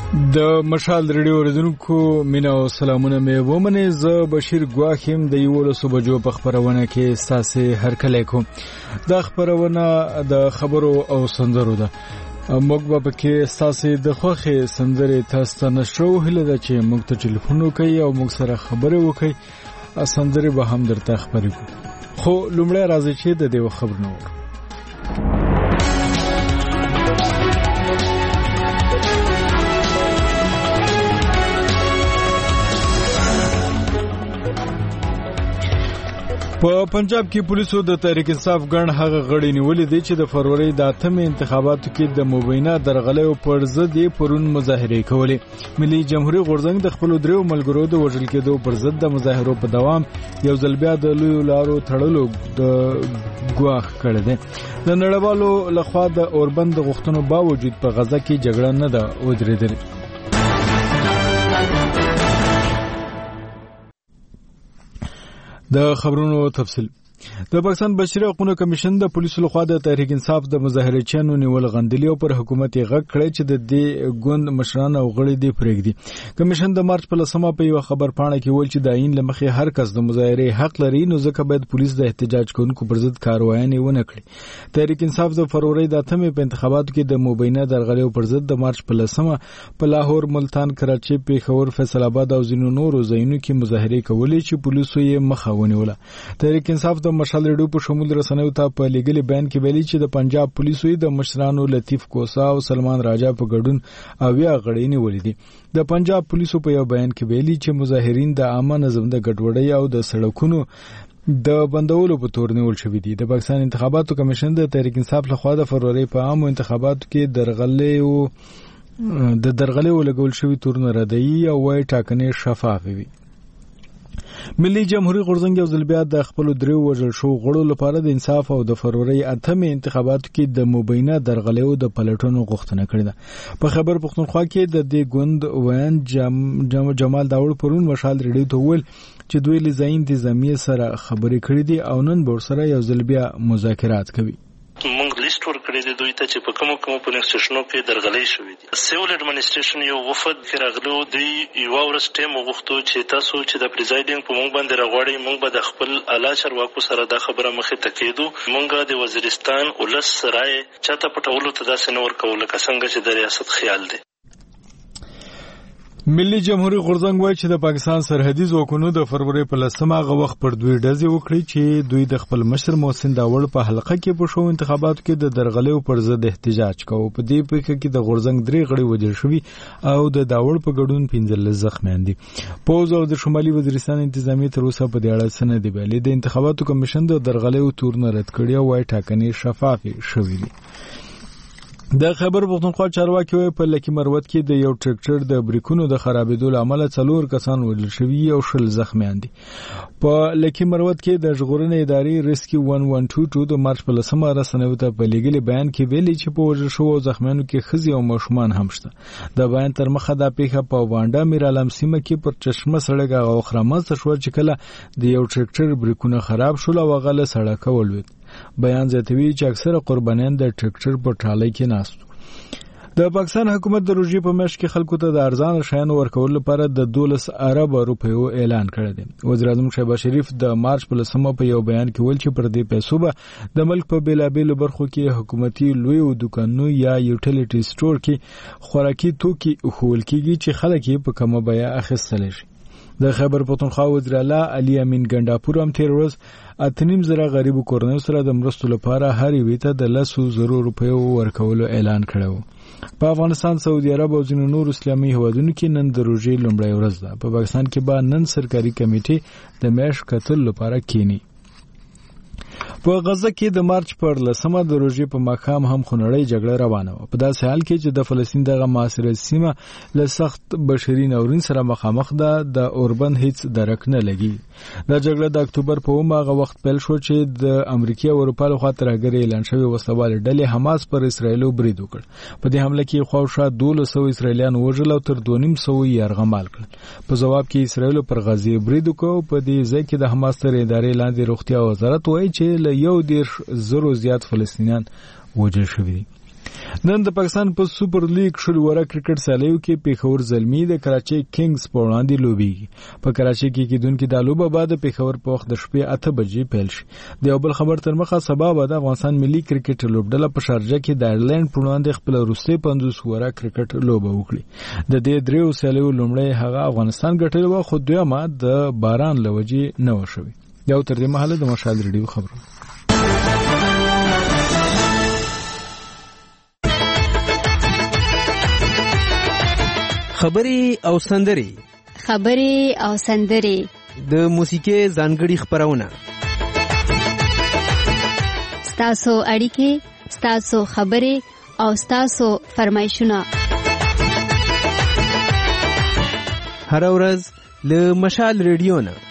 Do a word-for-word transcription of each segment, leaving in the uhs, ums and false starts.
د مشال ریډیو اوریدونکو مینا او سلامونه مې ومنه. زه بشیر ګواخیم د یولسو بجو په خبرونه کې ساسه هر کله کوم. د خبرونه د خبرو او سندرو ده. موږ به کې ساسه د خوخه سندره تاسو ته نشو هله د چې موږ ته ټلیفون وکړي او موږ سره خبرې وکړي. سندره به هم درته خبرې کوو. خو لومړی راځي چې د دې خبر نو په پنجاب کې پولیسو د تحریک انصاف ګڼ هغه غړي نیولې دي چې د فروری د اتمې انتخاباتو کې د مبینه درغلې پر ضد پرون مظاهره کولې. ملي جمهوریت غورځنګ د خپل دریو ملګرو د وژل کېدو پر ضد د مظاهرو په دوام یو ځل بیا د لوی لارو تړلو د ګواښ کړی دی. د نړیوالو لخوا د اوربند غوښتنو باوجود په غزه کې جګړه نه ده ودرېدلې. د خبرونو تفصیل. د پاکستان بشري حقوقو کمیشن د پولیسو لخوا د تحریک انصاف د مظاهرچیانو نیول غندلي او پر حکومت یې غږ کړی چې د دې ګوند مشران او غړي دې پرېږدي. کمیشن د مارچ په لسمه په یو خبر پاڼه کې ویل چې د عین لمخې هر کس د مظاهره حق لري، نو ځکه باید پولیس د احتجاج کوونکو پر ضد کاروایي ونه کړي. تحریک انصاف د فروری د اتمې په انتخاباتو کې د مبینه درغلې پر ضد د مارچ په لسمه په لاهور، ملتان، کراچي، پیښور، فیصل آباد او ځینو نورو ځایونو کې مظاهره کولې چې پولیسو یې مخه ونیوله. تحریک انصاف د مشال ریډیو په شمول رسنیو ته په لیګل بیان کې ویلي چې د پنجاب پولیسو د مشرانو لطیف کوسا او سلمان راجا په ګډون اویا غړي نیولې دي. د پنجاب پولیسو په یو بیان کې ویلي چې مظاهرین د عامه نظم د ګډوډۍ او د سړکونو د بندولو په تور نیول شوی دي. د پاکستان انتخاباتو کمیشن د تحریک انصاف لخوا د فروری په عامو انتخاباتو کې درغلې او د درغلې ولګول شوی تورونه ردی او وايي ټاکنې شفاف وي. ملي جمهوریت غورځنګ یو ځل بیا د خپل دریو وژل شو غړو لپاره د انصاف او د فروری اتمې انتخاباتو کې د مبینه درغلېو د پلټونو غوښتنه کړې ده. په خبر پښتونخوا کې د دې ګوند وین جم جمال داوړ پرون مشال ریډیو ته ویل چې دوی له ځای انتظامیه سره خبرې کړې دي او نن به سره یو ځل بیا مذاکرات کوي. موږ لیست ورکړی دی دوی ته چې په کومو کومو پولینګ سټیشنونو کې درغلۍ شوې دي. سیول اډمنسټریشن یو وفد کې راغلو، دوی یوه ورځ ټایم وغوښتو چې تاسو چې د پریزایډینګ په موږ باندې راغواړئ، موږ به د خپل اعلی چارواکو سره دا خبره مخې ته کېدو. موږ د وزیرستان ولس رایې چاته پټولو ته داسې نه ورکوو لکه څنګه چې د ریاست خیال دی. ملي جمهوریت غورځنګ وایي چې د پاکستان سرحدي ځواکونو د فروری په لسمه هغه وخت پر دوی ډزې وکړي چې دوی د خپل مشر محسن داوړ په حلقه کې په شو انتخاباتو کې د درغلېو پر ضد احتجاج کوي. په دې پیښه کې د غورځنګ درې غړي وژل شوي او د داوړ په ګډون پنځلس زخمیان دي. پوز او د شمالي وزیرستان انتظامی تر اوسه په دې اړه څه نه دی ویلي. د انتخاباتو کمیشن د درغلېو تورونه رد کړي او وايي ټاکنې شفافې شوې دي. د خبر پښتونخوا چارواکي وایي په لکی مروت کې د یو ټریکټر د بریکونو د خرابېدو له امله څلور کسان وژل شوي او شل زخمیان دي. په لکی مروت کې د ژغورنې ادارې ریسکیو ون ون ټو ټو د مارچ په لسمه رسنیو ته په لیږلي بیان کې ویلي چې په وژل شوو او زخمیانو کې ښځې او ماشومان هم شته. د بیان تر مخه دا پیښه په وانډا میرالم سیمه کې پر چشمه سړک هغه وخت رامنځته شوه چې کله د یو ټریکټر بریکونه خراب شول او هغه له سړکه ولوېد. بیان زیاتوي چې اکثره قربانیان د ټریکټر په ټالۍ کې ناست وو. د پاکستان حکومت د روژې په میاشت کې خلکو ته د ارزانه شیانو ورکولو لپاره د دولس ارب روپیو اعلان کړی دی. وزیر اعظم شهباز شریف د مارچ په لسمه په یو بیان کې ویل چې پر دې پیسو به د ملک په بیلابیلو برخو کې حکومتي لوی دکانونو یا یوټیلیټي سټور کې خوراکي توکي اخول کېږي چې خلک یې په کمه بیه اخیستلی شي. د خیبر پختونخوا وزیر اعلی علي امین ګنډاپور هم تیر ورځ اتنیم زره غریبو کورنیو سره د مرستو لپاره هر یوې ته د لسو زرو روپیو ورکولو اعلان کړی و. په افغانستان، سعودي عرب او ځینو نورو اسلامي هیوادونو کې نن د روژې لومړۍ ورځ ده. په پاکستان کې به نن سرکاري کمیټې د میاشت کتلو لپاره کینی. په غزه کې د مارچ پر لسمه د روژې په ماښام هم خونړۍ جګړه روانه وه. په داسې حال کې چې د فلسطین دغه معاصره سیمه له سخت بشري ناورین سره مخامخ ده، د اوربند هیڅ درک نه لګي. دا جګړه د اکتوبر په اومه هغه وخت پیل شو چې د امریکا او اروپا لخوا ترهګرۍ اعلان شوې وسلوالې ډلې حماس پر اسرائیلو برید وکړ. په دې حمله کې خواوشا دولس سوه اسرائیلیان وژل او تر دوه نیم سوه یې یرغمال کړل. په ځواب کې اسرائیلو پر غزه برید وکړ. په دې ځای کې د حماس تر ادارې لاندې روغتیا وزارت وایي چې له یو دېرش زرو زیات فلسطینیان وژل شوي دي. نن د پاکستان په سوپر لیګ شل وره کرکټ سیالیو کې پیښور زلمی د کراچي کینګز په وړاندې لوبي په کراچي کې کېدونکو د لوبه بعد پیښور په وخت د شپې اته بجې پیل شي. د یو بل خبر تر مخه سبا به د افغانستان ملي کرکټ لوبډله په شارجه کې د آیرلند په وړاندې خپل وروستي پنځوس وره کرکټ لوبه وکړي. د دې دریو سیالیو لومړی هغه افغانستان ګټلې و، خو دویمه د باران له وجې نه و شوې. یو تر دې مهاله د مشال ریډیو خبرونه. خبري او سندري خبري او سندري د موسیقي ځانګړي خبرونه ستاسو اړیکې ستاسو خبري او ستاسو فرمایشونه هر ورځ له مشال ریډیو نه.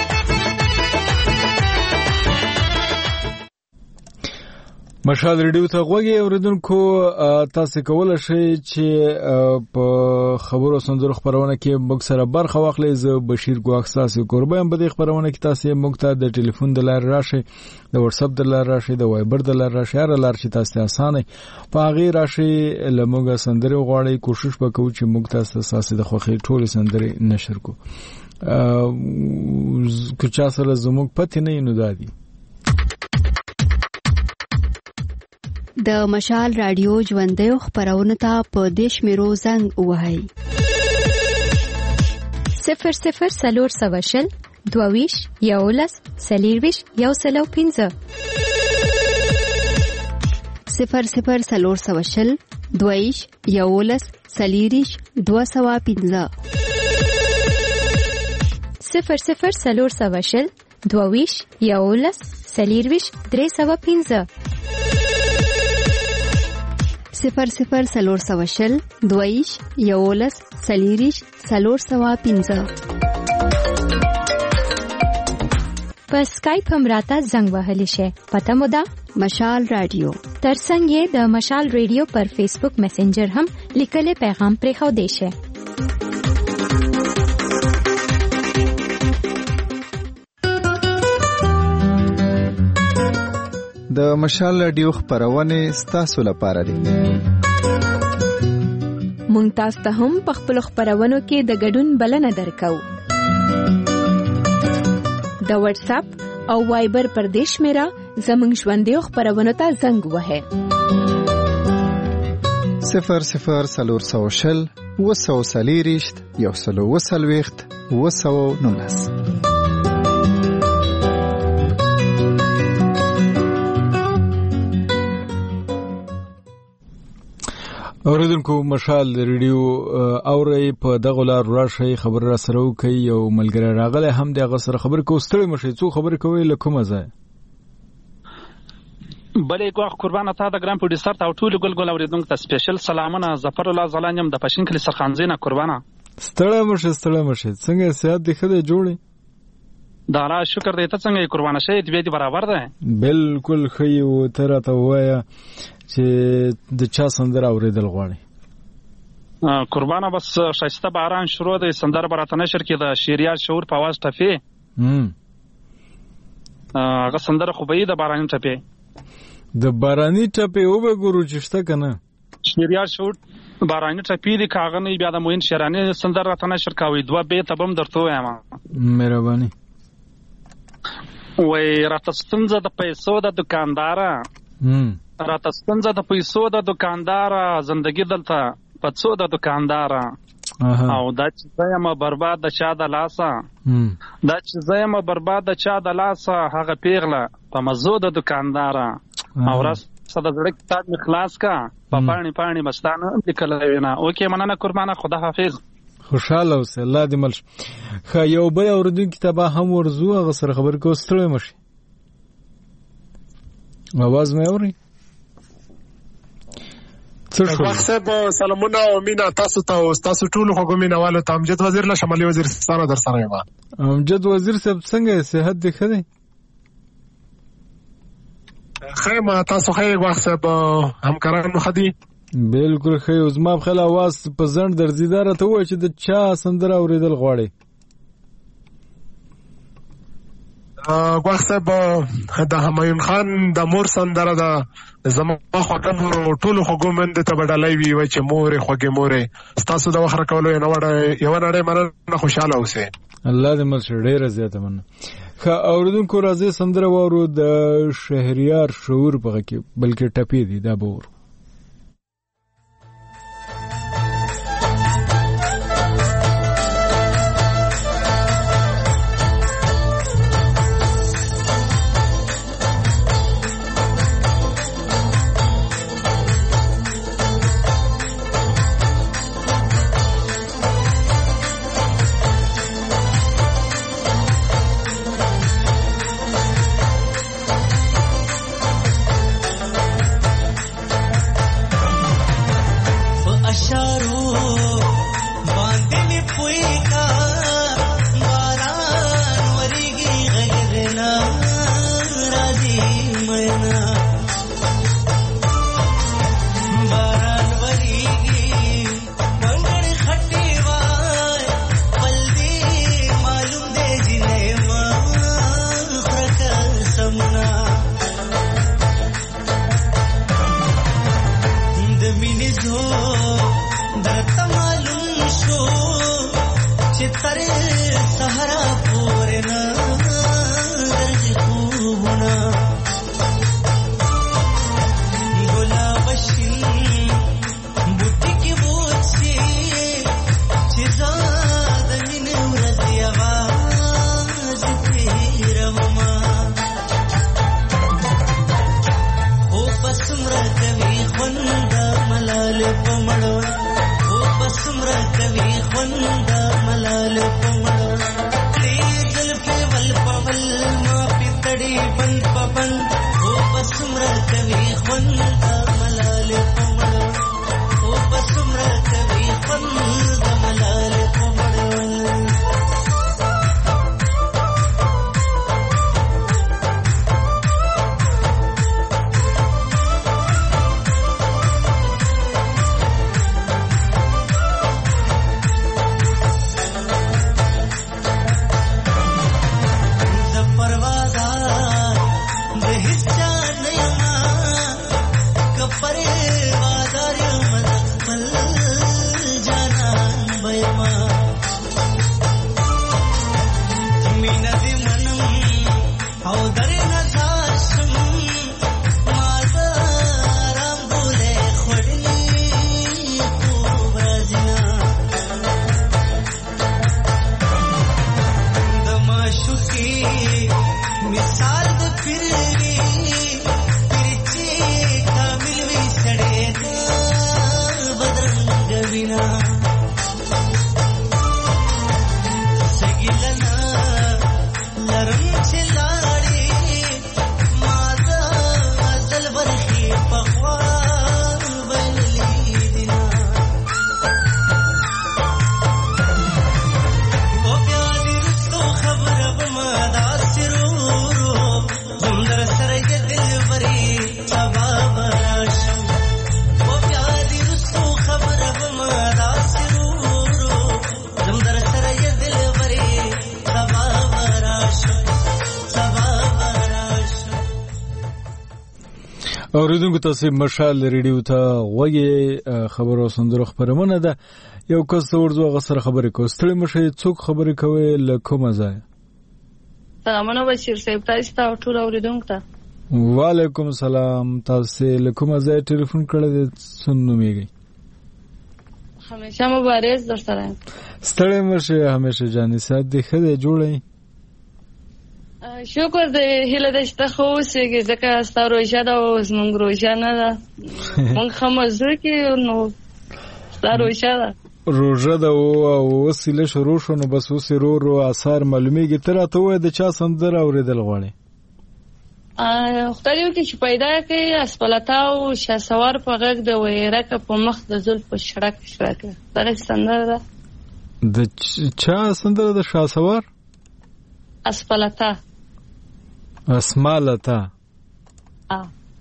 مشال ریډیو ته غوږی اوریدونکو، تاسو کولای شئ چې په خبرو سندرو خبرونه کې موږ سره برخه واخلئ. زه بشیر ګواښ تاسو قربان په دې خبرونه کې تاسو موږ ته د ټلیفون د لارې راشئ، د واتس اپ د لارې راشئ، د وایبر د لارې راشئ، هر لار چې تاسو اسانه په هغه راشئ له موږ سندرو غواړئ. کوشش وکړو چې موږ تاسو تاسو د خوښي ټول سندري نشر کو. ا که چا سره زموږ پته نه نو دادی د مشال رادیو ژوندۍ خبرونه ته په دیش میرو زنګ وهاي صفر صفر سلور سواشل دوویش یولس سلیرویش یو سلو پینزه صفر صفر سلور سواشل دوویش یولس سلیریش دو سوا پینزه صفر صفر سلور سواشل دوویش یولس سلیرویش درې سوا پینزه صفر صفر سلور سواشل دویش یولس سلیریش سلور سوا پینزه. په سکایپ هم راته زنګ وهلی شي. پته مو ده مشال رادیو. ترڅنګ یې د مشال رادیو پر فیسبوک میسنجر هم لیکلي پیغام پرې خو دی شي. د مشال رادیو خبرونه ستاسو لپاره دي. مونږ تاسو ته هم په خپل خبرونو کې د ګډون بلنه درکو. د واتس اپ او وایبر پر دیش میرا زمونږ ژوندۍ خبرونو ته زنګ وهه صفر صفر سلور سوشل وسو سلیریشت یو سلو وسلويخت وسو نونس. اوریدونکو مشال ریډیو اوري په دغه لار راشي خبر را سره کوي. یو ملګری راغله هم دغه سره خبر کو ستړي مشي څو خبر کوي لکه ځای بلې کوه قربانه تا د ګرام پروډوسر ته ټول ګل ګل اوریدونکو ته سپیشل سلامونه. ظفر الله زلانیم د پښین کلی سرخانزینه قربانه. ستړي مشي ستړي مشي څنګه سیادت دی خدای جوړي دا را شکر دې ته څنګه قربانه شې دې دې برابر ده بالکل خي او تر ته وایا چې د چا سندره اوریدل غواړي قربانه. بس شایسته باران شروع دی سندره براته نشر کې د شیریار شعور په आवाज ټفي هم هغه سندره خو به د باراني ټپي د باراني ټپي او به ګورو چشته کنه شیریار شعور باراني ټپي دی کاغه نه بیا د موین شیرانی سندره راته نشر کاوي دوه به تبم درته وایم. مهرباني وای راته ستنزه د پیسو د دکاندار هم راته ستنزه د پیسو د دکاندار زندگی دلته پڅو د دکاندار او دا چې زما برباد د چا د لاسه دا چې زما برباد د چا د لاسه هغه پیغله په مزو د دکاندار او راس صد زړه کتاب مخلاص کا په پانی پانی مستانه لیکل وینا. اوکې مننه قربانه خدا حافظ. خوشاله اوسه الله دې مل. خا یو بل اوردونکو کتابه هم ورزو هغه سره خبر کو ستړي مشي आवाज مې اوري صاحب سلامونه او مینا تاسو ته او تاسو ټول خو ګمینوالو ته امجد وزیر له شمالي وزیرستان در سره یم. امجد وزیر صاحب څنګه صحت دې ښه دی؟ خیمه تاسو خیر وخت صاحب همکارانو خدي بالکل خیر. اوس ما خپل आवाज په ځند درځیدار ته وای چې د چا سندره اوریدل غواړي. ا وخت صاحب د همایون خان د مور سندره د زما خوږه مور ټولو خوږو مندې ته به ډالۍ وي وایي چې مورې خوږې مورې ستاسو د وخت راکولو یوه نړۍ مننه خوشحاله اوسئ. الله دې مل شي ډېره زیاته مننه. ښه اورېدونکو راځئ سندره واورو د شهریار شعور په غږ کې بلکې ټپې دي دا به واورو. اوریدونکو تاسو مشال ریډیو ته غوږی خبرو سندرو خبرونه ده. یو کس ورځو غسر خبرې کو ستړي مشه څوک خبرې کوي لکه ځای. سلامونه بشیر صاحب تاسو ته ټول اوریدونکو ته. وعلیکم سلام تاسو لکه ځای ټلیفون کړی سنو میږي. همیشه مبارز در سره. ستړي مشه همیشه جاني سات دی خدای جوړی. شکر دې هله د شته خو سیګه ځکه ستاسو روزه دا اوس مونږ روزه نه ده مونږ خمزه کې نو ستاسو روزه ده روزه دا او وسیله شروع شو نو بس اوس رو رو اثر معلومیږي تر ته وای د چا سندر اوریدل غواړي ا خدایو کې چې پیدا کې اسپلتا او شاسوار په غږ د ویرک په مخ د زل په شړک شړک دا سندر ده د چا سندر د شاسوار اسپلتا اسمالتا ا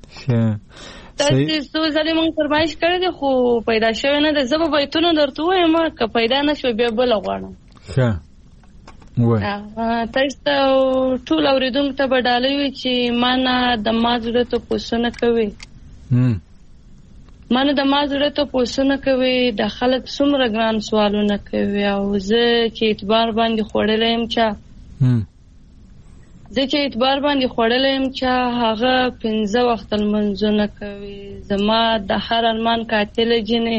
تاسو څو ځلې مونږ فرمایش کړی دی خو پیدا شوی نه ده. زه به بیتونه درته وایم که پیدا نه شوی بیا بله غواړم. ښه وایه. تاسو ټول اورېدونکو ته به ډالۍ وي چې ما نه د ما زړه ته پوښتنه کوي مانه د ما زړه ته پوښتنه کوي د خلک څومره ګران سوالونه کوي او زه چې اعتبار باندې خوړلی یم چا زه چې اعتبار باندې خوړلی یم چا هغه پنځه وخته لمونځونه کوي. زما د هر ارمان قاتله جنې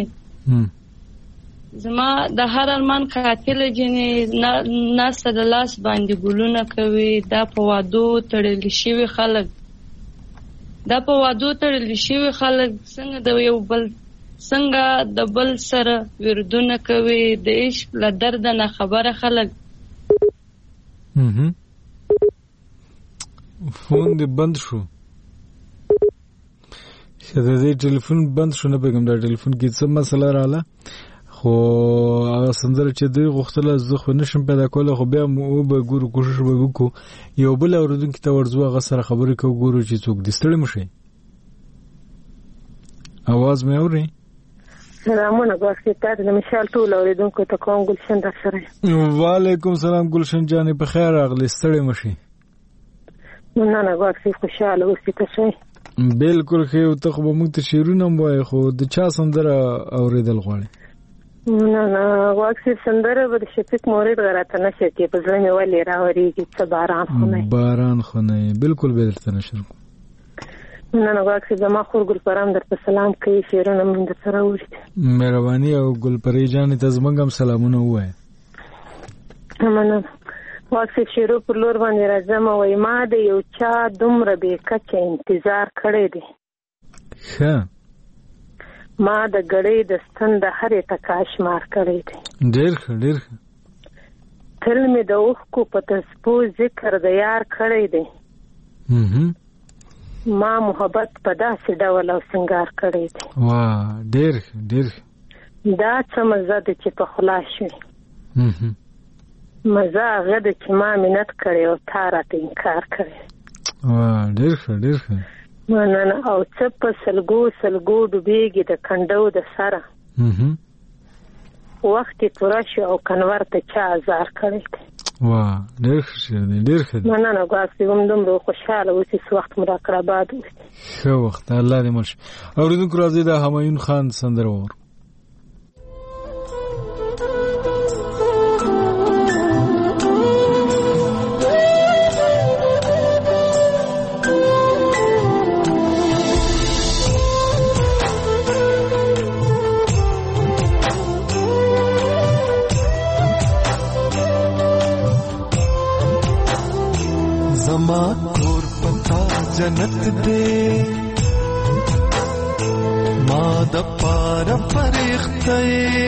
زما د هر ارمان قاتله جنې ناسته د لاس باندې ګلونه کوي. دا په وادو تړلي شوي خلک دا په وادو تړلي شوي خلک څنګه د یو بل څنګه د بل سره وردونه کوي. د عشق له درده نه خبره خلک. فون دې بند شو د دې ټلیفون بند شو نه پیغام دا ټلیفون کې څه مسله رااله خو هغه سندره چې دوی غوښتله زه خو نشم پیدا کولی خو بیا مو به ګورو کوشش به وکړو یو بل اورېدونکي ته ورځو هغه سره خبرې کوو ګورو چې څوک دې ستړي مه شئ. اواز مې اورئ؟ سلامونه ګواښي تا د مشال ټول اورېدونکو ته کوم ګلشن در سره. وعلیکم سلام ګلشن جانې په خیر راغلې ستړي مه شئ. نه نه ګواښي خوشحاله اوسې ته شئ. بالکل ښه ته خو به موږ ته شعرونه هم وایې خو د چا سندره اورېدل غواړې؟ نه نه واکسي سندره به د شفیق مورید غراته نشي کې په ځل مې ولې راوړيږي څه باران خو نه باران خو نه بالکل به درته نشر کو. نه نه واکسي زما خور ګل پرام درته سلام کوي شیرونه مې در سره وړي. مهرباني او ګل پرې جان ته زمونږ هم سلامونه وایي. امنه واکسي شیرو پر لور باندې راځم وای ما د یو چا دومره به کچ انتظار کړی دی. ښه ما د غړې د ستند هرې تکاش مار کړی دی. ډېر ښه ډېر ښه. تل مې د اوښ کو په تسبو ذکر د یار کړی دی. ما محبت په داسې ډول او سنگار کړی دی. واه ډېر ښه ډېر ښه. دا څه مزه ده چې په خلا شوي. مزه هغه ده چې ما منت کړی او تا راته انکار کړی. واه ډېر ښه ډېر ښه. مننه او څه په سلګو سلګو ډوبېږي د کنډو د سره وخت یې توره شو او کنور ته چا ازار کړی دی. واه ډېر ښه شعر دی ډېر ښه دی. مننه ګواکسي هم دومره خوشحاله اوسې څه وخت مو راکړه باد اوسې ښه وخت الله دې مل شي. اورېدونکو راځئ د همایون خان سندره واورو. زما کور پتا جنت دے ما د پار فرښتې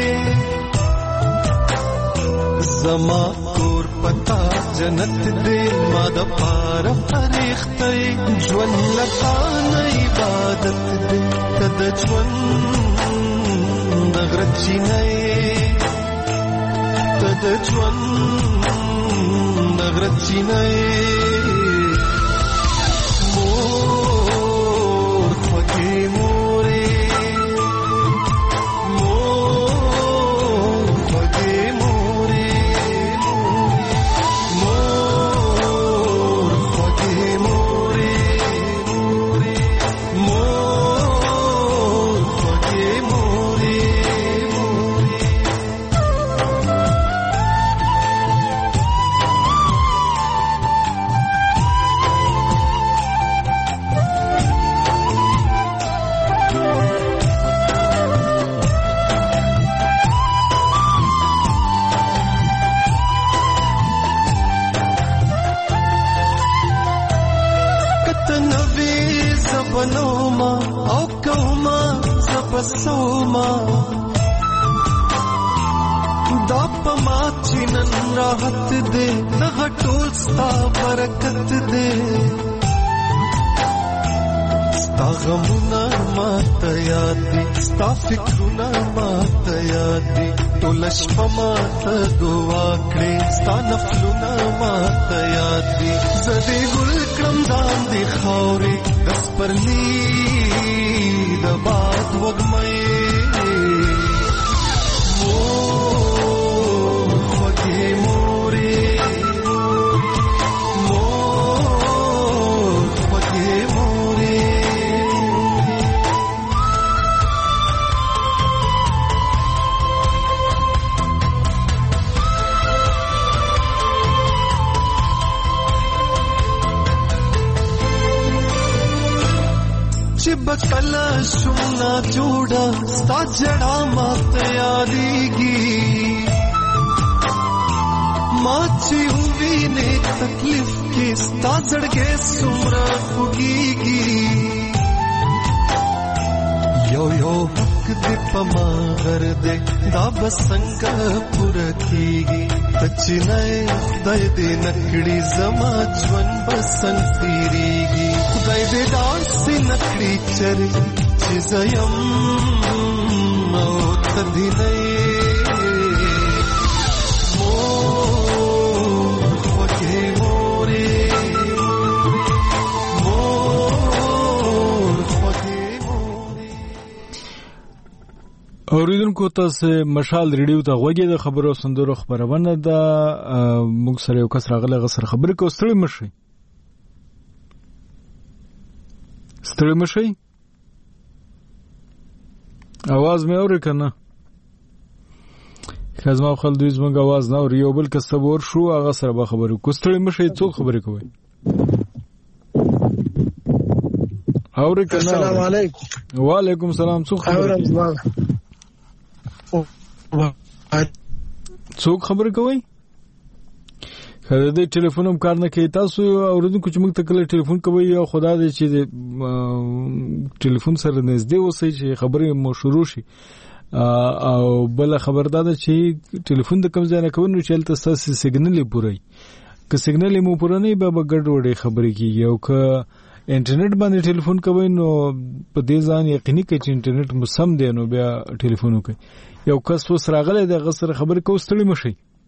زما کور پتا جنت دے ما د پار فرښتې ژوند لکه عبادت دے تد ژوند نغرچی نه تد ژوند نغرچی نه سوما دا پما چینن راحت دے دغه ټول ستا برکت دے ستا غمونه ماته یاد دي ستا فکرونه ماته یاد دي ټول شپه ماته دعا کړې ستا نفلونه ماته یاد دي زه دې ګل کړم ځان دې خاورې د سپرلي د باد وږمې بکلا شونا جوڑا ستا جڑا مات یادیگی ما چې وینې تکلیف کې ستا زړګې څومره خوږیږي یو یو حق دې په ما غر دې دا به څنګه پوره کېږي ته چې نه خدای دې نه کړي زما ژوند به څنګه تېرېږي خدای دې داسې نه کړي چې زه یم او ته دې نه یې اوریدونکو تاسو مشال ریډیو ته غوږی د خبرو سندرو خبرونه ده موږ سره یو کس راغله غسر خبرې کو ستړي مشي ستړي مشي आवाज مې اوري کنه خزما خپل دوی زموږ आवाज نه اوري یو بل کس ور شو هغه سره به خبرې کو ستړي مشي څو خبرې کوي اوري کنه السلام علیکم وعلیکم السلام څو خبرې څوک خبرې کوي خدای دې ټلیفون هم کار نه کوي تاسو اوریدونکو چې موږ ته کله ټلیفون کوي یا خدا دې چې ټلیفون سره نږدې اوسئ چې خبرې مو شروع شي او بل خبردار چې ټلیفون د کوم ځای نه کوي نو چې تل تاسو سیګنل پورای که سیګنل مو پوره نه به ګډ وډې خبرې کیږي او که انټرنیټ باندې ټلیفون کوي نو په دې ځان یقیني کوي چې انټرنیټ مو سم دی نو بیا ټلیفون وکړي یو کس وس راغله د غسر خبرې کو ستړي مشي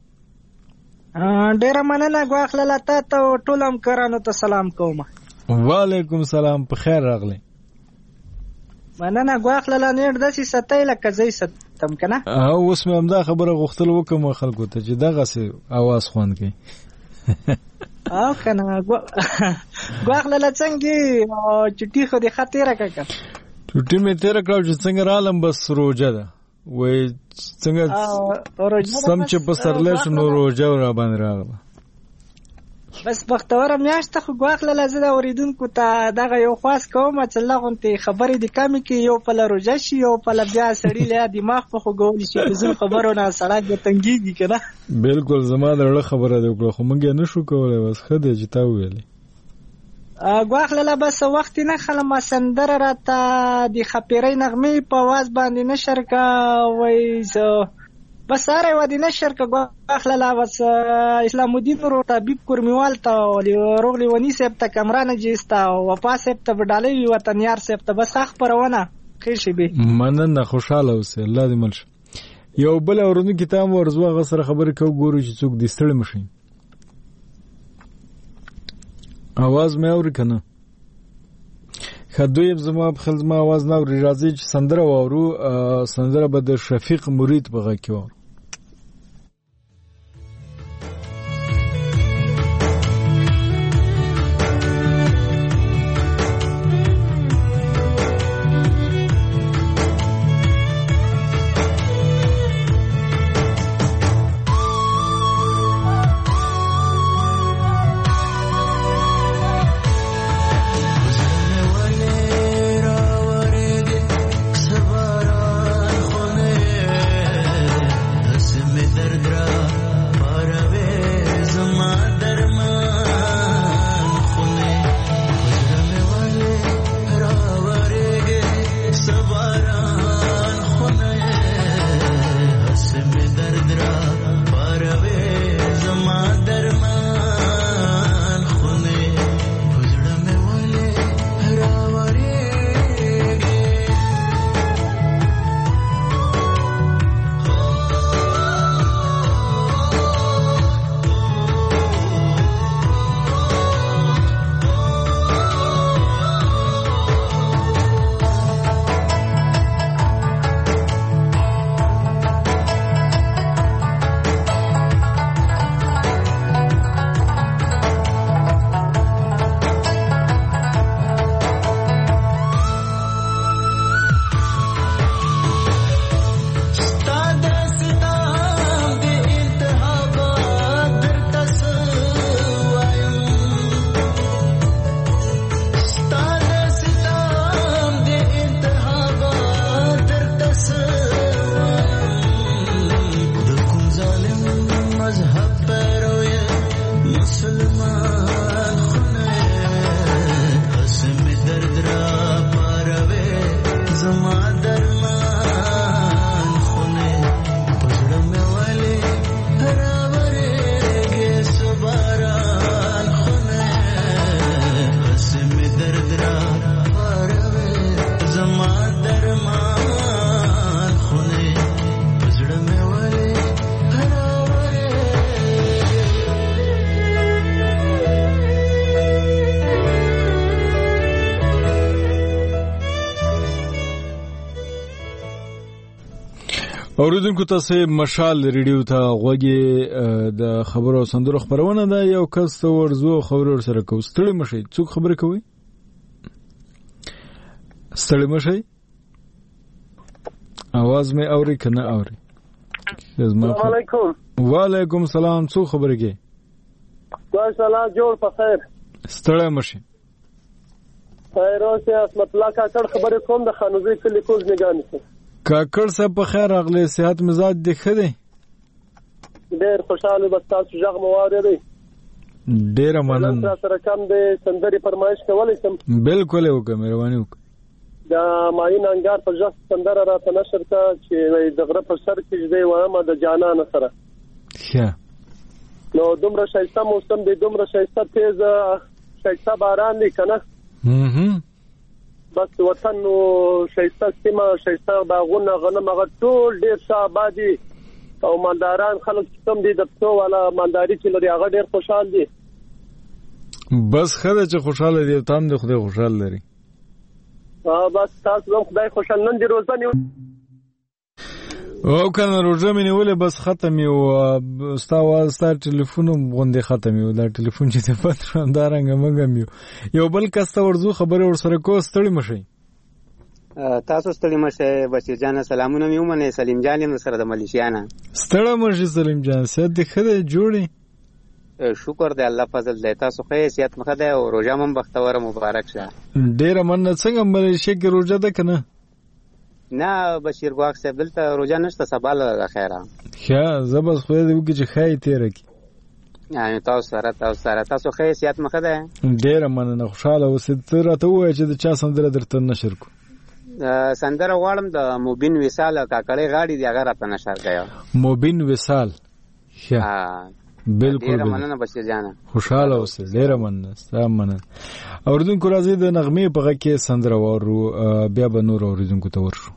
ډیره مننه غواخله ته ته ټولم کرانو ته سلام کوم وعلیکم السلام په خیر راغله مننه غواخله نه داسې ستای لکه زې ستم کنه او اوس مې همدا خبره غوښتل وکم خلکو ته چې دغه سي आवाज خوان کوي او کنه غواخله څنګه چټي خو دې خاطر راکړه چټي مې تیر کړو چې څنګه رالم بس روزه ده وای څنګه سم چې په سرلش نو روزه را باندې راغله بس بختوره میاشته خو غواخله لزه دا اوریدونکو ته دغه یو خاص کوم چې لغونته خبرې د کمی کې یو په لروجه شي یو په بیا سړی له دماغ په خو ګول شي زه خبرونه سړک د تنګيږي کنه بالکل زما د خبره دی خو مونږ نه شو کولای بس خدای چې تا ویلې غواخله بس وخت نه خلم سندر راته د خپيري نغمه په واز باندې نشر کا وای زه بس اره ودی نشر کا غواخله بس اسلام الدین رو طبيب کورمیوال ته روغلی ونی سپ ته کمرانه جستا او پاسپ ته بدالې وطن یار سپ ته بس خبرونه خېشي به مننه خوشاله اوسه الله دې ملش یو بل اورونو کتاب ورزوه غسر خبرې کو ګورو چې څوک دې ستړي مشي आवाज مې اوري کنه خدوی زما په خل زما आवाज نه اوري راځي چې سندره وورو سندره به د شفیق مرید بغه کې و اوریدونکو تاسو مشال ریډیو ته غوږی د خبرو سندرو خبرونه ده. یو کس ته ورزو خبرو سره کو ستړي مشي. څوک خبره کوي؟ ستړي مشي. आवाज مې اوري کنه اوري؟ السلام علیکم. وعلیکم السلام. څوک خبره کوي؟ کوم سلام جوړ په خیر. ستړي مشي. خیر اوسه اسمت الله کاکړ خبره کوم د خانوزي کلی کوز نگانی. کاکړ صاحب په خیر راغلی. صحت مزاج دې ښه دی؟ ډېر خوشاله به تاسو غږ مو واورېدی. ډېره مننه. تاسو سره کم د سندرې فرمایش کولی شم؟ بالکل وکړه، مهرباني وکړه. د ماین انګار په ژغ سندره راته نشر کړه چې د غره په سر کې دی وایم د جانان سره. ښه. نو دومره ښایسته موسم دی، دومره ښایسته تیز ښایسته باران دی که نه؟ بس وطن نو ښایسته سیمه، ښایسته باغونه، غنم، هغه ټول ډېر ښه آباد دي او مالداران خلک چې کوم دي د پسو والا مالداري چې لري هغه ډېر خوشحال دي. بس ښه ده چې خوشحاله دي، ته هم د خدای خوشحال لري. بس تاسو هم خدای خوشحال. نن دې روژه نیولې او کنه روژه مې نیولې بس ختم یو. ستا واز ستا ټلیفون هم غوندې ختم یو. دا ټلیفون چې ته پات شو همدارنګه موږ هم یو. یو بل کس ته ورځو خبرې ورسره کو. ستړي مشئ. تاسو ستړي مشئ. بشیر جان سلامونه مې ومنئ. سلیم جان یم سره د ملیشیا نه. ستړی مشئ سلیم جان. صحت دې ښه دی؟ جوړې؟ شکر دی الله فضل دی. تاسو ښه صحت مخه دی او روژه هم بختوره مبارک شه. ډېره مننه. څنګه ملیشیا کې روژه ده که نه؟ نه بشیر ګواښ صاحب دلته روژه نشته، سبا له خیره. ښه زه بس خدای دې وکړي چې ښه یې تېره کړي. تاسو سره تاسو سره تاسو ښه صحت مخه دی؟ ډېره مننه. خوشحاله اوسې. ته راته ووایه چې د چا سندره درته نشر کړو. سندره غواړم د مبین وصال کاکړۍ غاړي دی، هغه راته نشر کړی. مبین وصال. ښه بالکل. ډېره مننه بشیر جانه. خوشحاله اوسې. ډېره مننه. ستا مننه. اوریدونکو راځئ د نغمې په غږ کې سندره واورو، بیا به نور اوریدونکو ته ورشو.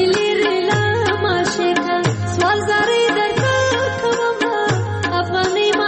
افغاني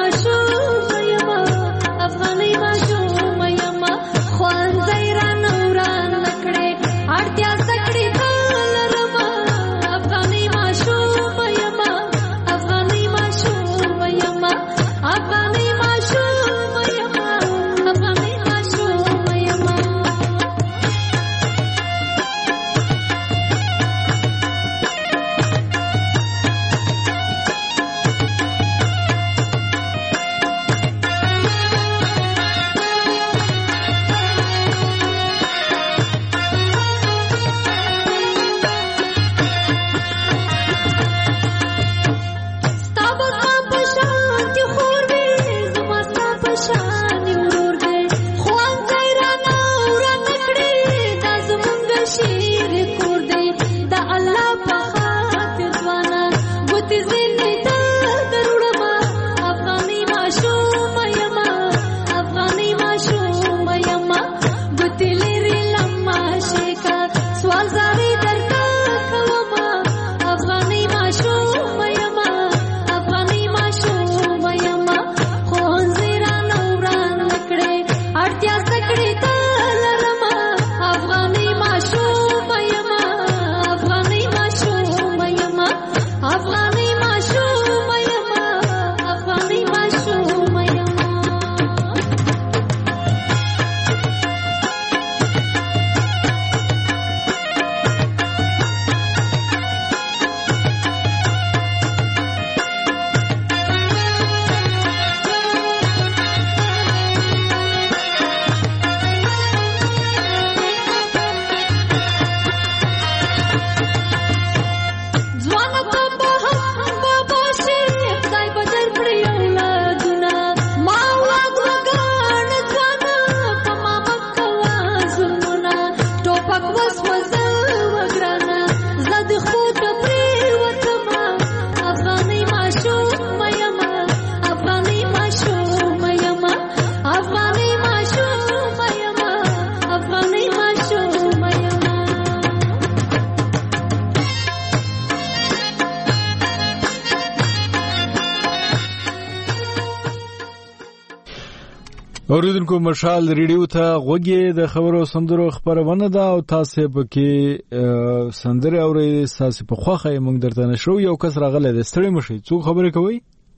اوریدونکو مشال ریډیو ته غوږی د خبرو سندرو خبرونه ده او تاسو به کې سندره اورئ. تاسو په خوخه موږ درته نشو. یو کس راغلی د ستړي مشي څو خبرې کوي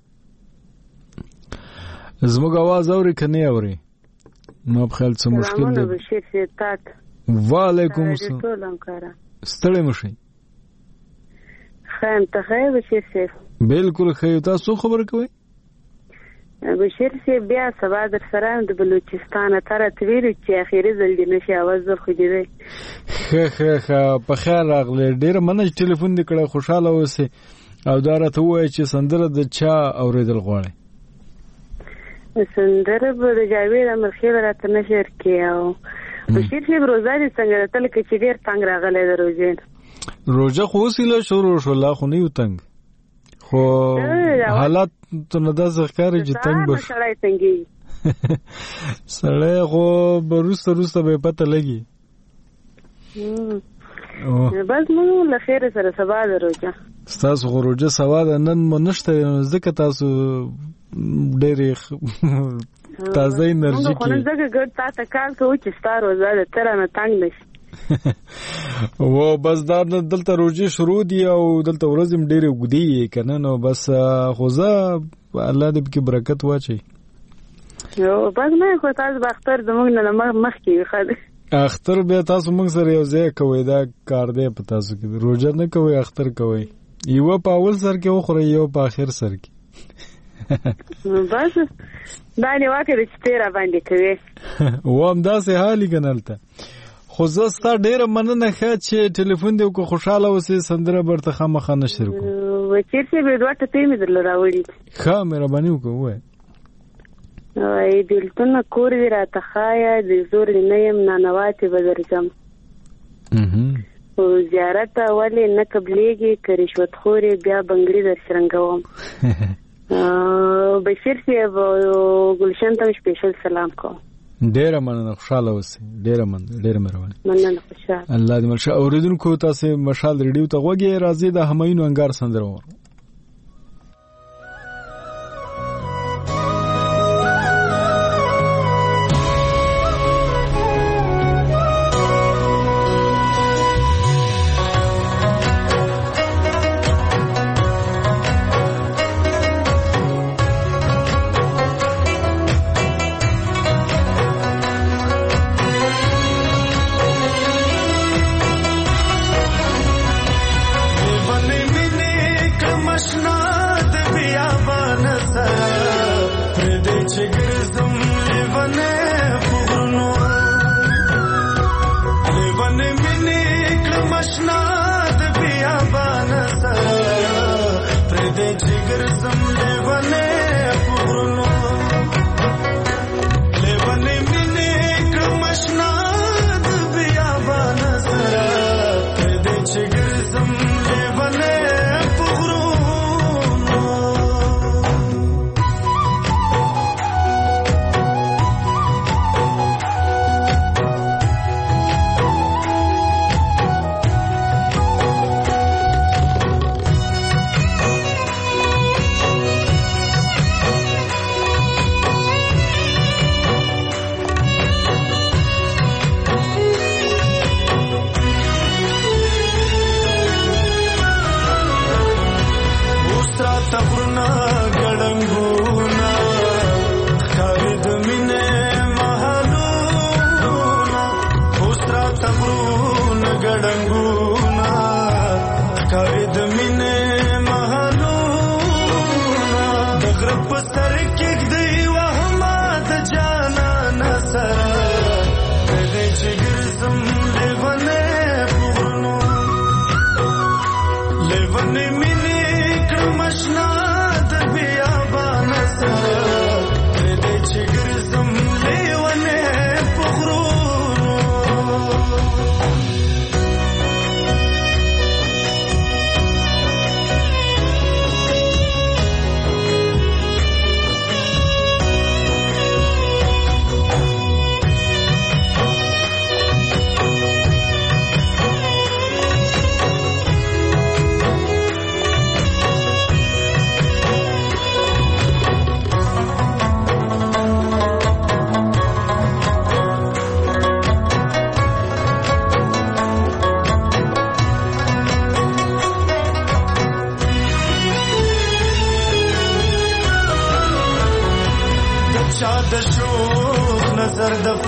زموږ आवाज اوري کني اوري نو په خیال څه مشکل دی. بشیر سیتات وعلیکم السلام ستړي مشي خان ته خیر بشیر سیف بالکل خیر. تاسو خبرې کوي بشیر سی بیا سبا در سره د بلوچستان تر تویل چې اخیری ځل دی نشي आवाज زر خو دی. خه خه خه په خیر راغله. ډیر منځ ټلیفون دی کړه خوشاله اوسه او دا راته وای چې سندره د چا اوریدل غواړي. سندره به د جاوید امرخیل راته نشر کې او بشیر سی روزاري څنګه تل کې چې ډیر تنگ راغله د روزین روزه خو سیله شروع شو لا خو نه وتنګ خو حالات ته نه د ذکر چې تنگ بش سړی تنګي سړی خو بروسته روسته به پته لګي. بس نو له خیر سره سبا دروځه تاسو خو روزه سبا د نن مو نشته ځکه تاسو ډېر تازه انرژي کې نو ځکه ګټ تاسو کار کوئ چې ستاره روزه تر نه تنگ نشي و بس دا دلته روزي شروع دي او دلته ورځم ډېر وګدي کنه نو بس خوځه الله دې کې برکت واچي. یو بس نه خو تاسو به اختر زموږ نه مخ کې خاله اختر به تاسو موږ سره یو ځای کوي دا کار دی په تاسو کې روزه نه کوي اختر کوي یو په اول سر کې وخوري یو په اخر سر کې بس دا نه واکه چې تیرا باندې کوي و هم داسې حالي کنالته. خو زه ستا ډېره مننه ښه چې ټلیفون دې وکړو خوشحاله اوسې سندره برته خامخا نشر کړو. چېرته به دوه ټپې مې درله راوړي ښه مهرباني وکړه ووایه. وایي بېلتونه کور دې راته ښایه د زور دې نه یم نانواتې به درځم خو زیارت ولې نه قبلېږي که رشوتخورې بیا بنګړي در شرنګوم. بشیر صاحب ګلشن ته سپیشل سلام کوم. ډیره مننه خوشاله اوسئ. ډیره مننه ډیره مهرباني مننه خوشاله الله دې مرشه. اوریدونکو تاسو مشال ریډیو ته غوږی راځي د همایون انګار سندره ور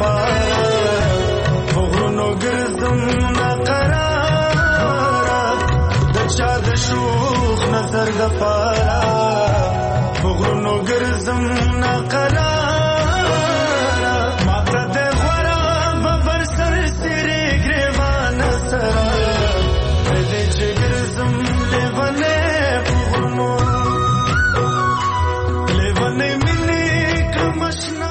پاره غرونو ګرځم ناقراره د چا د شوخ نظر د پاره غرونو ګرځم ناقراره ماته د غورا ببر سر سری ګریوان سره دې چې ګرځم لیونه غرونو لیونه ملي کمشنا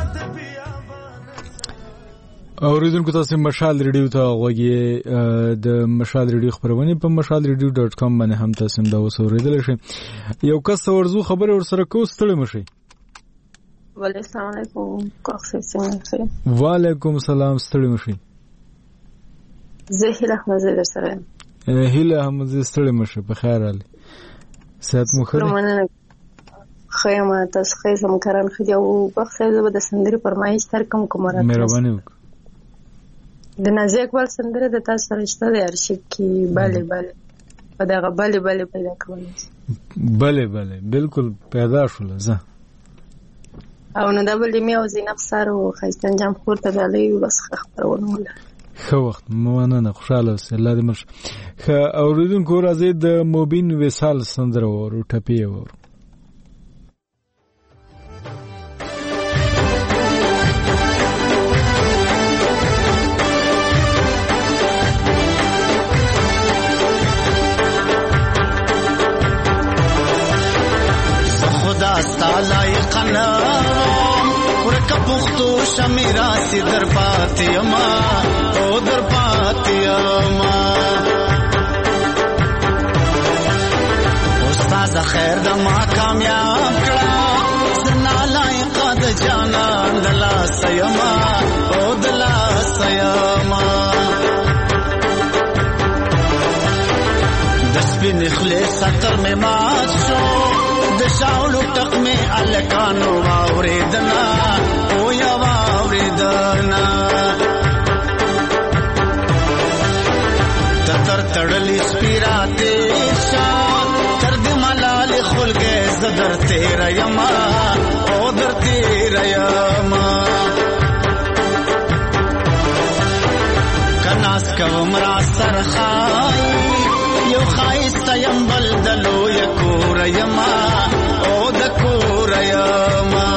اوریدونکو تاسو مشال ریډیو ته غوږی د مشال ریډیو خبرونه په مشال ریډیو ډاټ کام باندې هم تاسو دا اوریدل شئ. یو کس ورزو خبره ورسره کو ستړي مشي. وعلیکم السلام علیکم کوخه څنګه؟ وعلیکم السلام ستړي مشي. زه هیله احمد در سره. هیله احمد ستړي مشي په خیر علي. صحت مو ښه؟ خیمه تاسو خیزم کران خدي او بخښه زه د سندري پرمایش تر کوم کوم راځم. مهرباني وکړه. د نازي اقبال سندره د تاسو سره شته د ارشیف کې bale bale په دغه bale bale پیدا کولای bale bale بالکل پیدا شول زه او نو د بل می او زینب سره او خیستان جام خور ته غلي بس خبرونه ولا خو وخت مو نه خوشاله اوسه الله دې مرش خ اوریدونکو راځي د موبین وصال سندره ورو ټپی ورو لایقنا ورکه پختو شمیرا سي در پاتیما او در پاتیما استاد خیر د ما کامیاب کړه زنا لایق د جانان دلا سیما او دلا سیما دسبن خلیص ستر می مات شو شاولو ټک می الکانو واوریدنا او یا واوریدنا تر تړلی سپیراته شا تر دې ملال خلګه زدر تیر یما او در تیر یما کناس کوم را سرخای یو خایست یم بلدلو یکور یما او دکور یما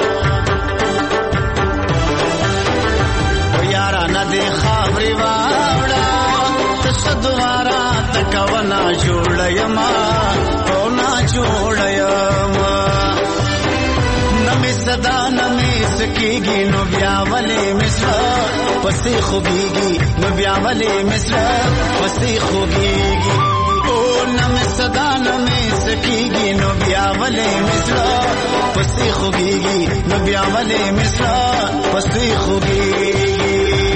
او یارا ندی خابری واوڑا تشدوارا تکونا جوڑ یما او نا جوڑ یما نمی صدا نمی سکیگی نو بیاولی مصر پسی خوگیگی نو بیاولی مصر پسی خوگیگی نم صدا نمی سکیگی نو بیاولی مصر پسی خوگیگی نو بیاولی مصر پسی خوگیگی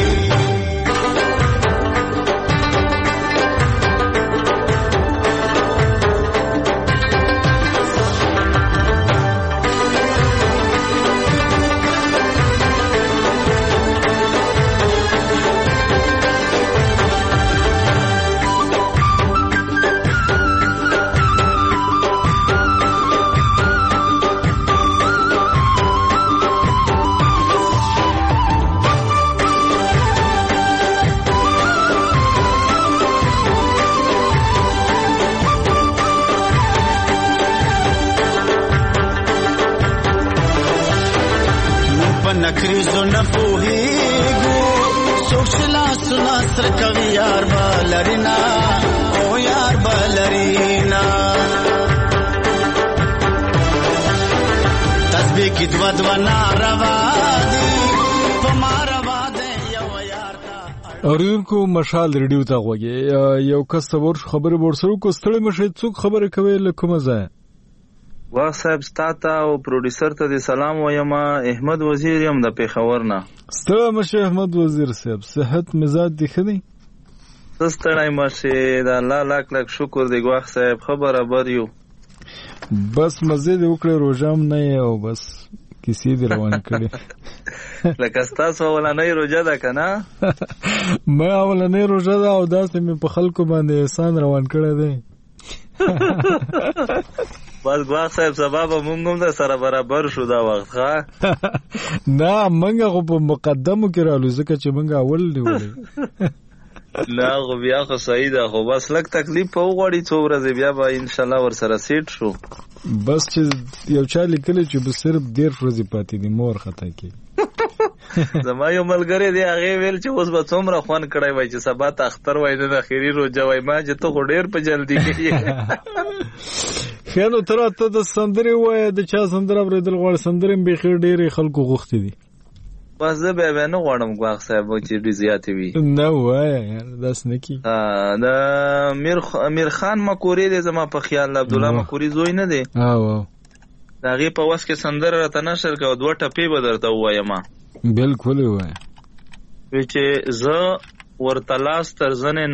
نکریزو نپوهیگو سوچلا سنا سر کوي یار بالرینا او یار بالرینا تسبیح کی دوا دوا ناروا دی پماروا دی یو یار تا اوریدونکو مشال ریډیو ته غوږی یو کس ور خبره ورسره کو ستړي مشه څوک خبره کوي لکه مزه وا صاحب ستاته او پروډوسر ته دې سلام وایم احمد وزیر یم د پیښور نه ستړی مشه احمد وزیر صاحب صحت مزاج دی ښه دی ستړی مشه د الله لاک لاک شکر دی ګواخ صاحب خبره بر یو بس مزه دې وکړې روزام نه او بس کسی دی روان کړي لکه تاسو ولنۍ روزه ده کنه ما ولنۍ روزه ده او داسې مې په خلکو باندې احسان روان کړی دی بس ګواښ صاحب سبا به مونږ هم در سره برابر شو دا وخت ښه نه مونږ خو په مقدمو کې رالو ځکه چې مونږ اول نیولې نه خو بیا خو صحیح ده خو بس لږ تکلیف په وغواړي څو ورځې بیا به انشاءالله ورسره سیټ شو بس چې یو چا لیکلی چې به صرف دېرش ورځې پاتې دي مور خطا کې زما یو ملګری دی هغې ویل چې اوس به څومره خوند کړی وای چې سبا ته اختر وای د اخري روژه وای ما چې ته خو ډېر په جلدي کې ښه نو ته راته د سندرې ووایه د چا سندره اورېدل غواړې سندرې هم بیخي ډېرې خلکو غوښتې دي بس زه بیا بیا نه غواړم ګواښ صاحب چې ډېرې زیاتې وي نه ووایه یار داسې نه کي د امیر خان مکوري دی زما په خیال عبدالله مکوري زوی نه دی د هغې په وس کې سندره راته نشر کړه دوه ټپې به درته ووایم بالکل وای وی چې زه ورته لاس تر زنې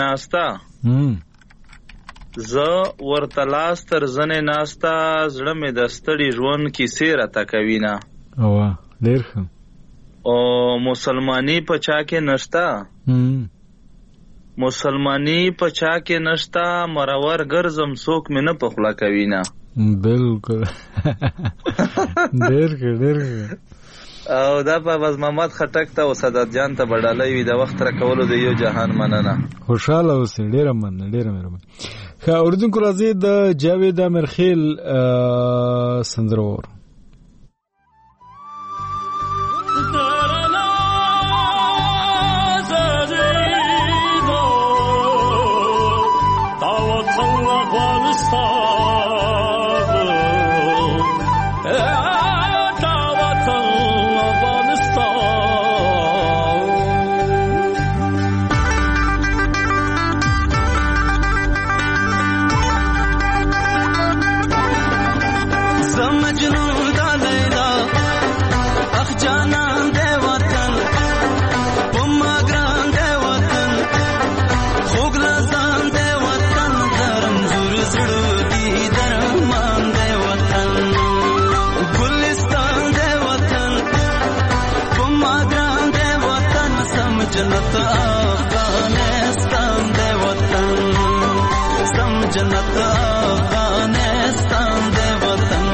ناسته زه ورته لاس تر زنې ناسته زړه مې د ستړي ژوند کیسې راته کوي نه اوه ډېر ښه او مسلماني په چا کې نشته مسلماني په چا کې نشته مرور ګرځم څوک مې نه په خوله کوي نه بالکل ډېر ښه ډېر ښه او دا په باز محمد خټک ته او سادات جان ته بډالۍ وي د وخت را کولو د یو جهان مننه خوشاله اوسئ ډېره مننه ډېره مهرباني ښه اورېدونکو راځئ د جاوید امیرخیل سندره واورو جنت افغانستان دے وطن سم جنت افغانستان دے وطن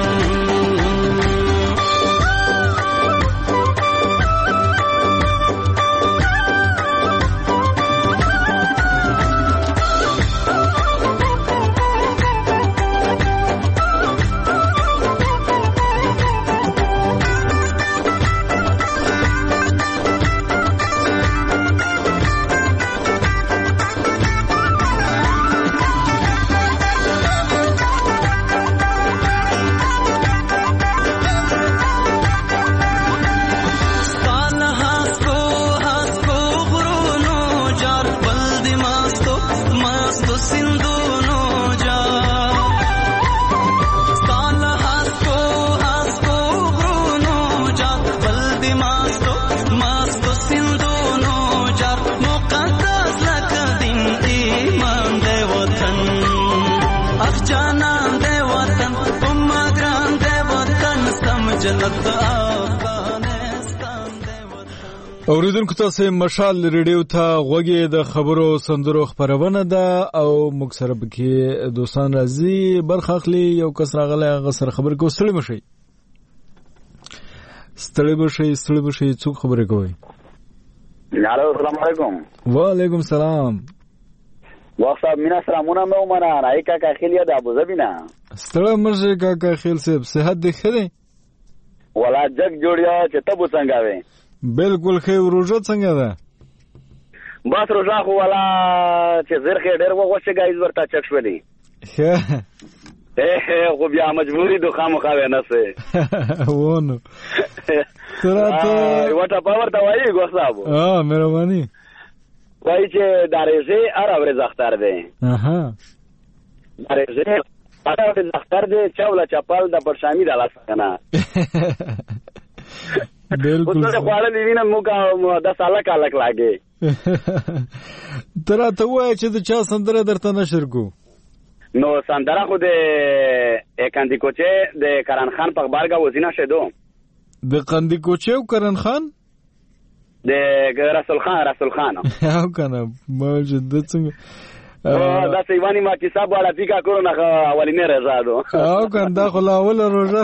اوریدونکو تاسو مشال ریډیو ته غوږی د خبرو سندرو خبرونه ده او موږ سره بکی دوستان راځي برخه اخلي یو کس راغلی هغه سره خبر کو ستړي مشي ستړي مشي ستړي مشي څوک خبرې کوي الو السلام علیکم وعلیکم السلام واخا مینا سلامونه مې ومنه راي کاکا خیلیا د ابو ظبی نه ستړي مشي کاکا خیل صاحب صحت دې خره ولا جگ جوړیا چې تبو څنګه وې بالکل خیر روزه څنګه ده بس روزه خو ولا چې زرخه ډېر وغوښه غایز ورته چک شولې ښه خو بیا مجبوری د خامخا ونه سه ونه تراته وټه پاور ته وایي ګوښابو ها مهرباني وایي چې دارېزه ار اورې زختر دی اها دارېزه ار اورې زختر دی چاوله چپال د پرشامي د لاس کنه بالکل اوس خو اړه وینم موږ د ساله کالک لاګي تراته وایي چې د چا سندره درته نشر کو نو سندره خو د اکاندی کوچه د کرن خان په بارګه وزینه شدو د قندی کوچه او کرن خان د رسول خان رسول خان او کنه موجود څنګه دا سیوانی ما کیسه والا پیکا کړو نه اولینه رضا دو او کنده خو لا اول روزه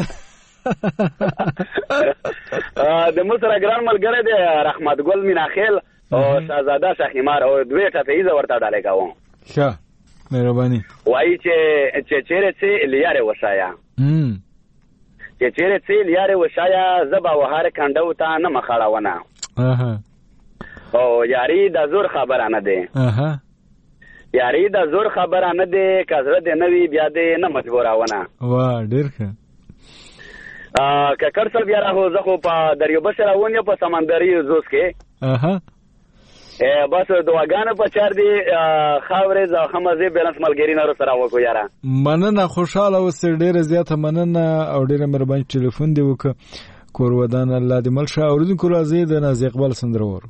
د مصر ګران ملګری دی رحمت ګل میناخیل او شهزاده شخیمار او دوی ته ایزه ورته ډاله کاوه ښه مهرباني وایي چې چې چیرې چې لیاره وشایا هم چې چیرې چې لیاره وشایا زبا وهار کندو ته نه مخاړونه اها او یاري د زور خبره نه ده اها یاري د زور خبره نه ده کزره د نوی بیا د نه مجبورونه وا ډیر ښه ا ککر سر بیا راغو زه خو په دریو بشره ونی په سمندري زوس کې اها بس دواګانو په چار دی خاورې زخمزه بیلانس ملګری نه سره وکړو یاره مننه خوشاله اوسې ډیره زیاته مننه او ډیره مهرباني ټلیفون دی وک کور ودان الله دې مل شاه اوریدونکو راځي د ناز اقبال سندره ور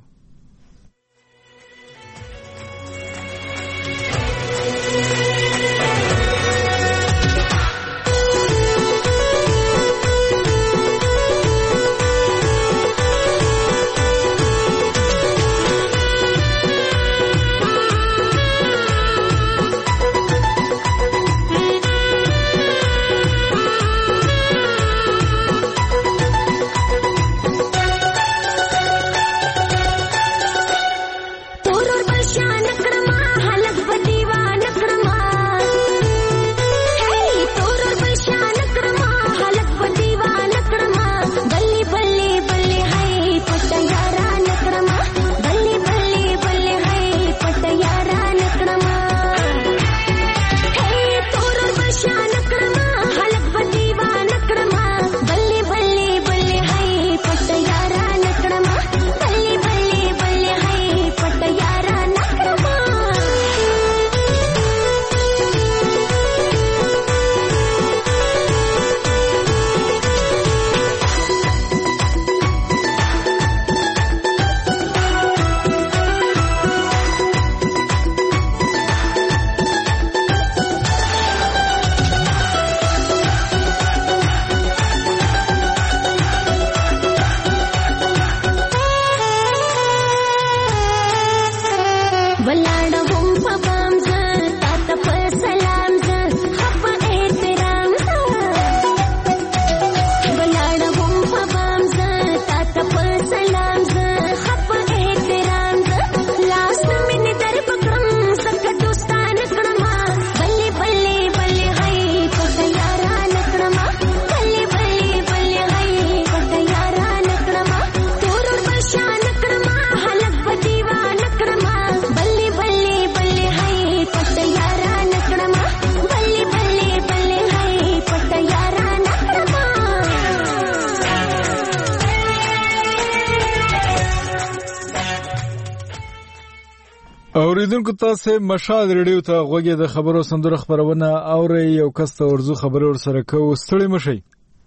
اوریدونکو تاسو مشال ریډیو ته غوږی د خبرو سندره خبرونه اوري یو کس ته ورزو خبرو ور سره کو ستړي مشي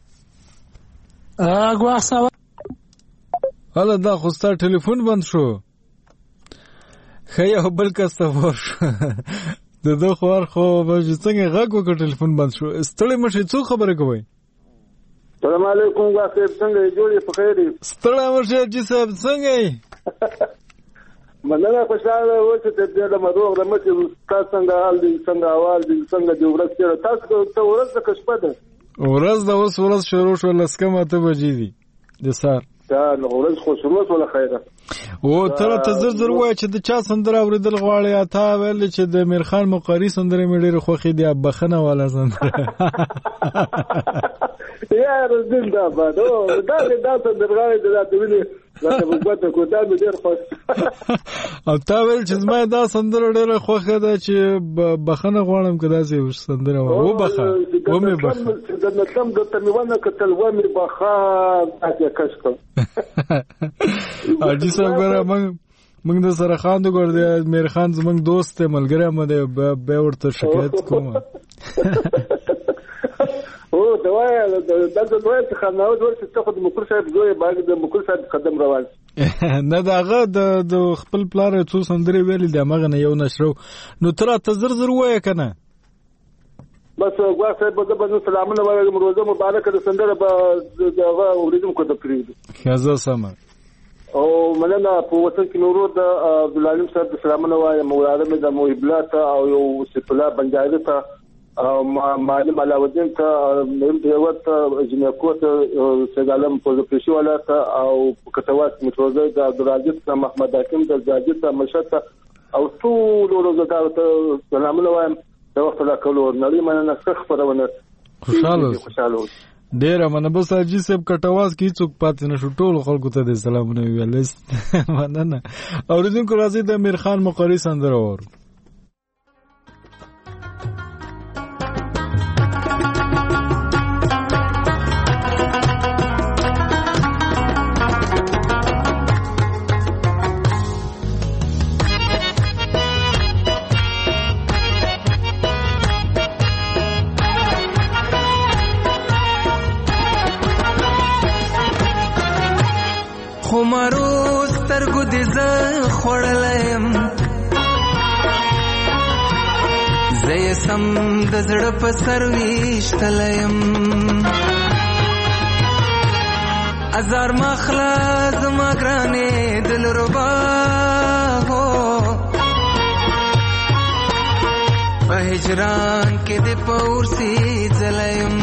اګوا سوا هله دا خو ستاسو ټلیفون بند شو خیا بل کس ته ور د دوه خور خو به څنګه غږ وکړ ټلیفون بند شو ستړي مشي څو خبره کوي السلام علیکم غاسب څنګه جوړې په خیر ستړي مشي چې صاحب څنګه مننه خوشاله اوسه ته د مروغ د مچ تاسو څنګه حال دي څنګه احوال دي څنګه د ورځ کې تاسو ته ورځ د کښپه ده ورځ د اوس ورځ شروع شو لسکمه ته بجې دي د سار دا ورځ خو شروع ولا خیره او تر ته زر زر وای چې د چا سندره اوریدل غواړي اته ویل چې د میرخان مقاری سندره مې ډېر خوخي دی بخنه والا سندره یا رزل دا بادو دا دا سندره دا د ویني دا په وګته کو دا ډېر خوښ او تا ویل چې زما دا سندره ډېر خوخه ده چې بخنه غواړم کدا سي سندره و بخه و مې بخه د نتم د تمیوانه کتل و مې بخه اته کښته اجي څنګه موږ موږ د سره خان د ګور دی میر خان زمنګ دوست ته ملګری مې به ورته شکایت کوم او دوای دغه دوای څخه نو ورته څه خو د مکر صاحب زوی باغ د مکر صاحب قدم روان نه داغه د خپل پلار څو سندري ویل د مغه نه یو نشرو نو تر ته زر زر وای کنه بس غوا صاحب د بنو سلامونه وایي روزه مبارک د سندره به دغه اوریدم کو د پریږدي خزه سم او مننه په وطن کې نورو د عبدالعلیم صاحب د سلامونه وایم مولانا مې د محب الله او یو صف الله بنجایده ته معلم علاوالدین ته مهم دیوت ته جنکو ته سید عالم پوزپریشي والا ته او کتوات متوزی د عبدالعزیز ته محمد حکیم د زاجد ته مشت او ټول روزګار ته سلامونه وایم د وخت لا کولو نړۍ مننه څخه خبرونه خوشاله خوشاله ډیر مننه بس اجي سب کټواز کی څوک پاتې نشو ټول خلکو ته د سلامونه ویل مننه اوریدونکو راځي د امیر خان مقری سندره ور خمارو سترګو دې زه خوړلم زه یې سم د زړه په سر ویشتلم ازار مخلا زما ګرانې دلربا هو په هجران کې دې پورسي ځلم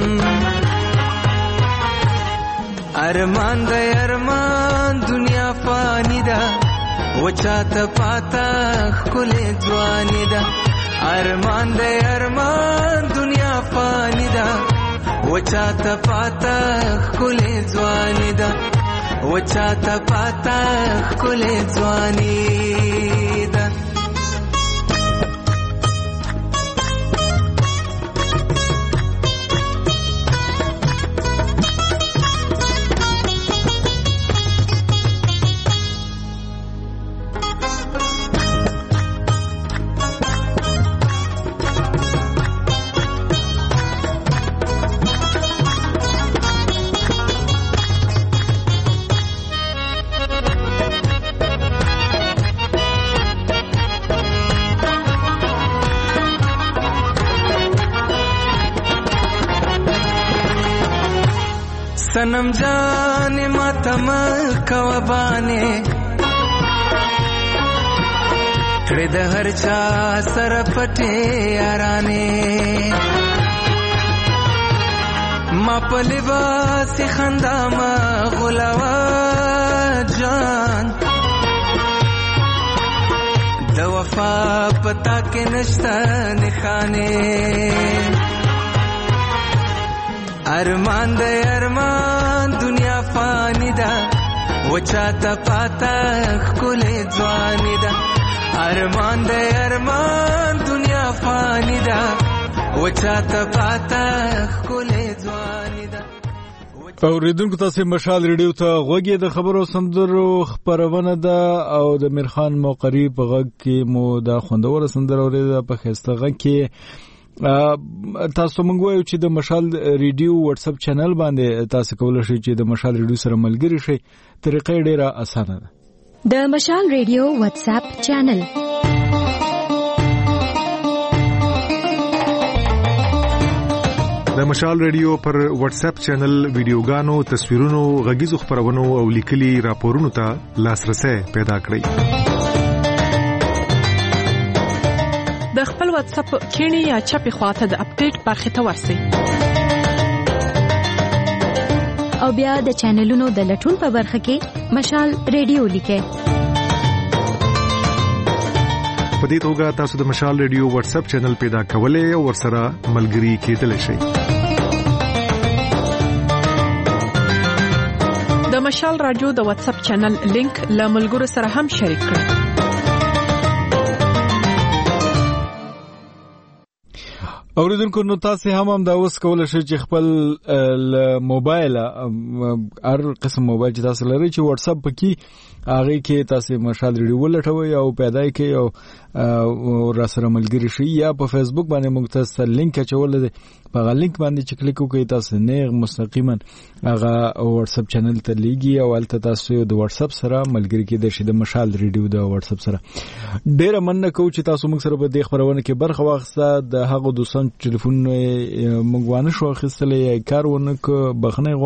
ارمان د ارمان دنیا فانی ده وچا ته پاتا خلې ځواني ده ارمان د ارمان دنیا فانی ده وچا ته پاتا خلې ځواني ده وچا ته پاتا خلې ځواني ده सनम जाने मातम कवबाने कड़े द हर चा सर पटे याराने मा पलिबा से खंदा मा गुलावा जान द वफा पता के नश्ता निखाने ارمان د ارمان دنیا فانی ده وچا ته پاتا خلې ځواني ده ارمان د ارمان دنیا فانی ده وچا ته پاتا خلې ځواني ده اوریدونکو تاسو مشال ریډیو ته غوږی د خبرو سندرو خبرونه ده او د امیر خان مقری په غږ کې مو د خوندور سندره اوریده په خسته غږ کې تاسو مونږ وایو چې د مشال ریډیو واتس اپ چینل باندې تاسو کولای شئ چې د مشال ریډیو سره ملګری شئ طریقې ډیره اسانه ده د مشال ریډیو واتس اپ چینل د مشال ریډیو پر واتس اپ چینل ویډیوګانو تصویرونو غږیزو خبرونو او لیکلي راپورونو ته لاسرسي پیدا کړئ د خپل واتس اپ کینی یا چپی خواته د اپډیټ برخه ته ورسئ او بیا د چینلونو د لټون په برخه کې مشال ریډیو لیکئ په دې توګه تاسو د مشال ریډیو واتس اپ چینل پیدا کولای او ورسره ملګری کېدلی شئ د مشال رادیو د واتس اپ چینل لینک له ملګرو سره هم شریک کړئ اوریدونکو نو تاسو هم هم دا اوس کولای شئ چې خپل موبایل هر قسم موبایل چې تاسو لرئ چې واتس اپ پکې هغه کې تاسو مشال ریډیو ولټوي او پیدا کړئ او را سره ملګری شئ یا په فیسبوک باندې موږ تاسو لینک اچول دي په لینک باندې چې کلیک وکړئ تاسو نه مستقیما هغه واتس اپ چینل ته لیږي او البته تاسو د واتس اپ سره ملګری کې د مشال ریډیو د واتس اپ سره ډیره مننه کوم چې تاسو موږ سره په دې خبرونه کې برخه واخیسته د هغه دوستان ټلیفون موږ وانه شو اخیستلې کار ونه ک بخنه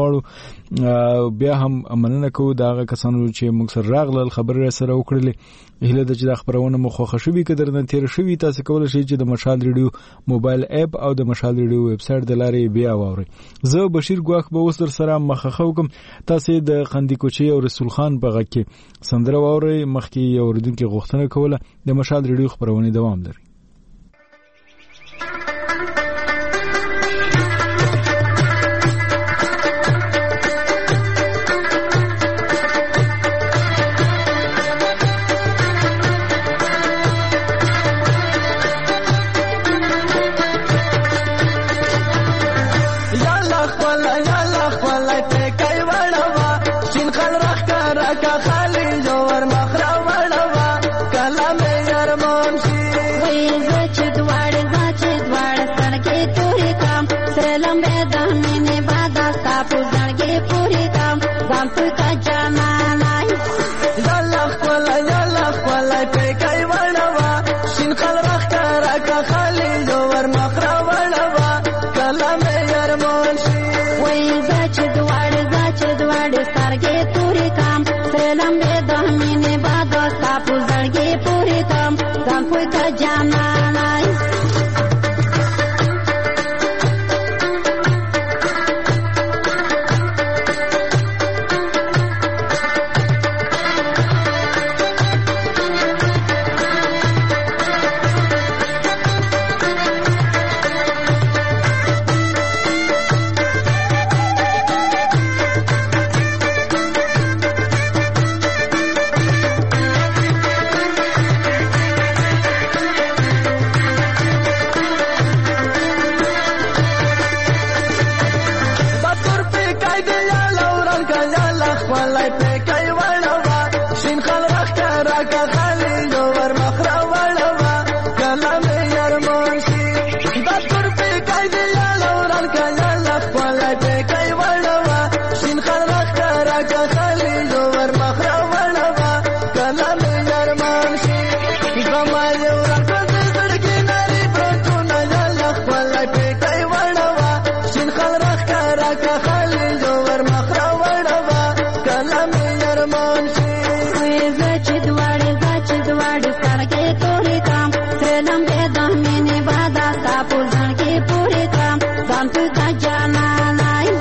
غواړو بیا هم مننه کوم دا هغه کسانو چې موږ سره راغلل خبرې سره وکړلې هله د چې د خبرونه مو خوښ شوي کدر نه تیر شوي تاسو کولای شئ چې د مشال ریډیو موبایل اپ او د مشال ریډیو ویب سټ د لارې بیا واورئ. زه بشیر ګواخ به اوس در سره مخه کوم تاسو د قندی کوچي او رسول خان په غږ کې سندره واورئ مخکې یو ردونکو غوښتنه کوله د مشال ریډیو خبرونه دوام لري.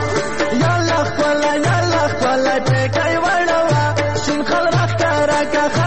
Ka